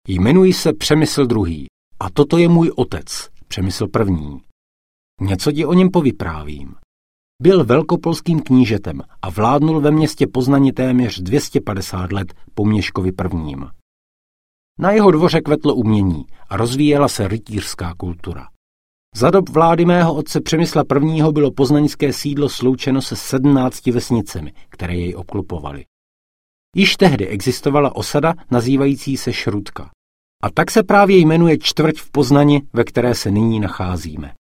Jmenuji se Přemysl II. A toto je můj otec, Přemysl I. Něco ti o něm povyprávím. Byl velkopolským knížetem a vládnul ve městě Poznani téměř 250 let po Měškovi I. Na jeho dvoře kvetlo umění a rozvíjela se rytířská kultura. Za dob vlády mého otce Přemysla I. Bylo poznaňské sídlo sloučeno se 17 vesnicemi, které jej obklopovaly. Již tehdy existovala osada nazývající se Šrudka. A tak se právě jmenuje čtvrť v Poznani, ve které se nyní nacházíme.